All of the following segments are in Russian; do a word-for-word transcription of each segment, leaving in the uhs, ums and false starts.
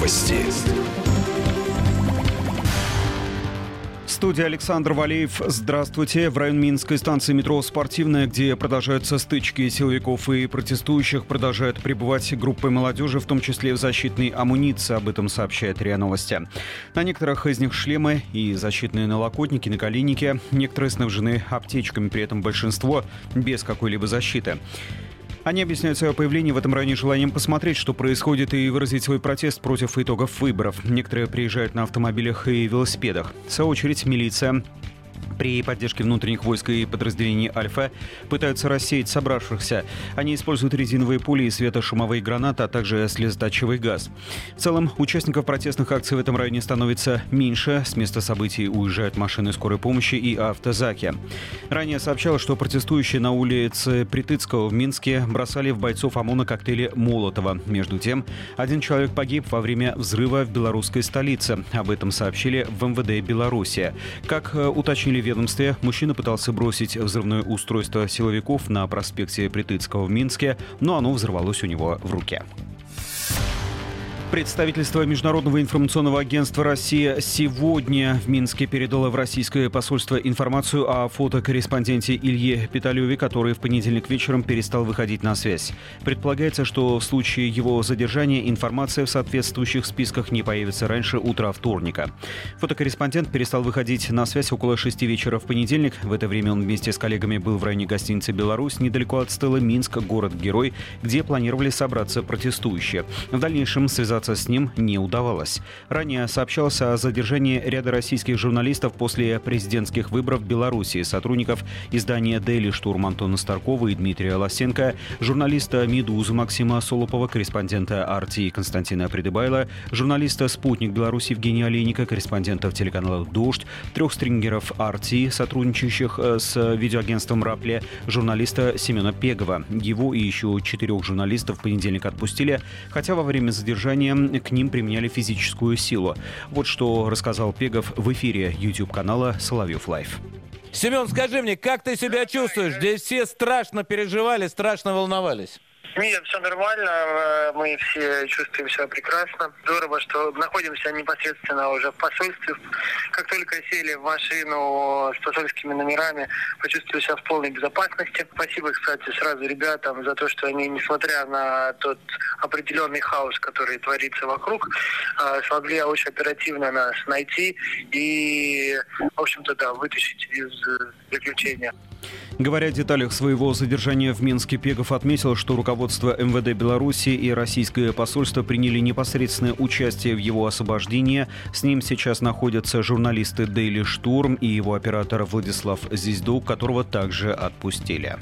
Новости. Студия Александр Валеев. Здравствуйте. В район Минской станции метро «Спортивная», где продолжаются стычки силовиков и протестующих, продолжают прибывать группы молодежи, в том числе в защитной амуниции. Об этом сообщает РИА Новости. На некоторых из них шлемы и защитные налокотники, наколенники. Некоторые снабжены аптечками, при этом большинство без какой-либо защиты. Они объясняют свое появление в этом районе желанием посмотреть, что происходит, и выразить свой протест против итогов выборов. Некоторые приезжают на автомобилях и велосипедах. В свою очередь, милиция при поддержке внутренних войск и подразделений «Альфа» пытаются рассеять собравшихся. Они используют резиновые пули и светошумовые гранаты, а также слезоточивый газ. В целом, участников протестных акций в этом районе становится меньше. С места событий уезжают машины скорой помощи и автозаки. Ранее сообщалось, что протестующие на улице Притыцкого в Минске бросали в бойцов ОМОНа коктейли Молотова. Между тем, один человек погиб во время взрыва в белорусской столице. Об этом сообщили в эм вэ дэ Беларуси. Как уточнили в ведомстве, мужчина пытался бросить взрывное устройство силовиков на проспекте Притыцкого в Минске, но оно взорвалось у него в руке. Представительство Международного информационного агентства «Россия» сегодня в Минске передало в российское посольство информацию о фотокорреспонденте Илье Питалеве, который в понедельник вечером перестал выходить на связь. Предполагается, что в случае его задержания информация в соответствующих списках не появится раньше утра вторника. Фотокорреспондент перестал выходить на связь около шести вечера в понедельник. В это время он вместе с коллегами был в районе гостиницы «Беларусь», недалеко от стела Минск, город-герой, где планировали собраться протестующие. В дальнейшем связаться с ним не удавалось. Ранее сообщалось о задержании ряда российских журналистов после президентских выборов в Беларуси, сотрудников издания «Дейли Штурм» Антона Старкова и Дмитрия Лосенко, журналиста «Медузы» Максима Солопова, корреспондента эр тэ Константина Придыбайла, журналиста «Спутник Беларусь» Евгения Олейника, корреспондентов телеканала «Дождь», трех стрингеров эр тэ, сотрудничающих с видеоагентством «Рапли», журналиста Семена Пегова. Его и еще четырех журналистов в понедельник отпустили, хотя во время задержания к ним применяли физическую силу. Вот что рассказал Пегов в эфире YouTube-канала «Соловьев Лайв». Семен, скажи мне, как ты себя чувствуешь? Здесь все страшно переживали, страшно волновались. Нет, все нормально, мы все чувствуем себя прекрасно. Здорово, что находимся непосредственно уже в посольстве. Как только сели в машину с посольскими номерами, почувствовали себя в полной безопасности. Спасибо, кстати, сразу ребятам за то, что они, несмотря на тот определенный хаос, который творится вокруг, смогли очень оперативно нас найти и, в общем-то, да, вытащить из заключения. Говоря о деталях своего задержания в Минске, Пегов отметил, что руководство эм вэ дэ Беларуси и российское посольство приняли непосредственное участие в его освобождении. С ним сейчас находятся журналисты «Дейли Штурм» и его оператор Владислав Зиздук, которого также отпустили.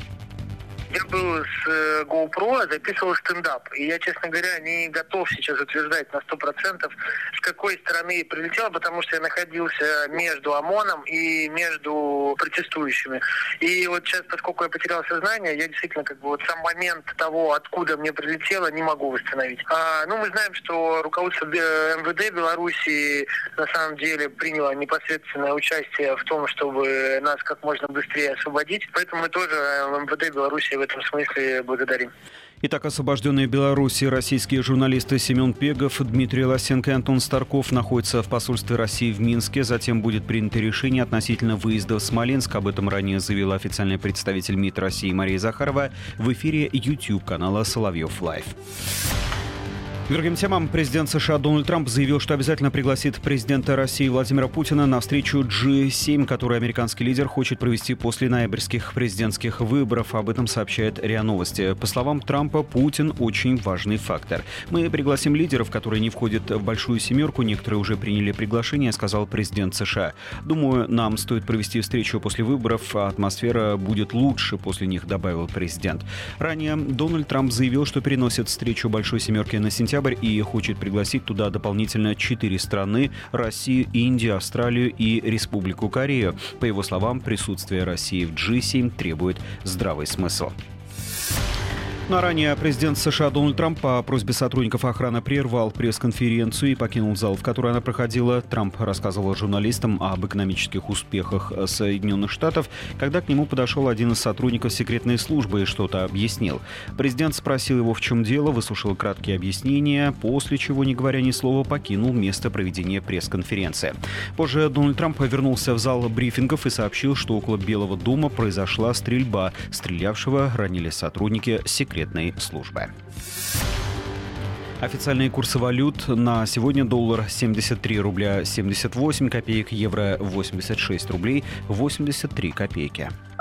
Я был с GoPro, записывал стендап. И я, честно говоря, не готов сейчас утверждать на сто процентов, с какой стороны прилетел, потому что я находился между ОМОНом и между протестующими. И вот сейчас, поскольку я потерял сознание, я действительно как бы вот сам момент того, откуда мне прилетело, не могу восстановить. А, ну, мы знаем, что руководство эм вэ дэ Беларуси на самом деле приняло непосредственное участие в том, чтобы нас как можно быстрее освободить. Поэтому мы тоже эм вэ дэ Беларуси в этом смысле благодарим. Итак, освобожденные в Беларуси российские журналисты Семен Пегов, Дмитрий Лосенко и Антон Старков находятся в посольстве России в Минске. Затем будет принято решение относительно выезда в Смоленск. Об этом ранее заявила официальный представитель МИД России Мария Захарова в эфире YouTube-канала «Соловьев Лайв». К другим темам. Президент США Дональд Трамп заявил, что обязательно пригласит президента России Владимира Путина на встречу джи семь, которую американский лидер хочет провести после ноябрьских президентских выборов. Об этом сообщает РИА Новости. По словам Трампа, Путин очень важный фактор. Мы пригласим лидеров, которые не входят в большую семерку. Некоторые уже приняли приглашение, сказал президент США. Думаю, нам стоит провести встречу после выборов, а атмосфера будет лучше после них, добавил президент. Ранее Дональд Трамп заявил, что переносит встречу большой семерки на сентябрь и хочет пригласить туда дополнительно четыре страны – Россию, Индию, Австралию и Республику Корею. По его словам, присутствие России в джи семь требует здравый смысл. Ну а ранее президент США Дональд Трамп по просьбе сотрудников охраны прервал пресс-конференцию и покинул зал, в которой она проходила. Трамп рассказывал журналистам об экономических успехах Соединенных Штатов, когда к нему подошел один из сотрудников секретной службы и что-то объяснил. Президент спросил его, в чем дело, выслушал краткие объяснения, после чего, не говоря ни слова, покинул место проведения пресс-конференции. Позже Дональд Трамп вернулся в зал брифингов и сообщил, что около Белого дома произошла стрельба. Стрелявшего ранили сотрудники секретной службы. Официальные курсы валют на сегодня: доллар семьдесят три рубля семьдесят восемь копеек, евро восемьдесят шесть рублей восемьдесят три копейки.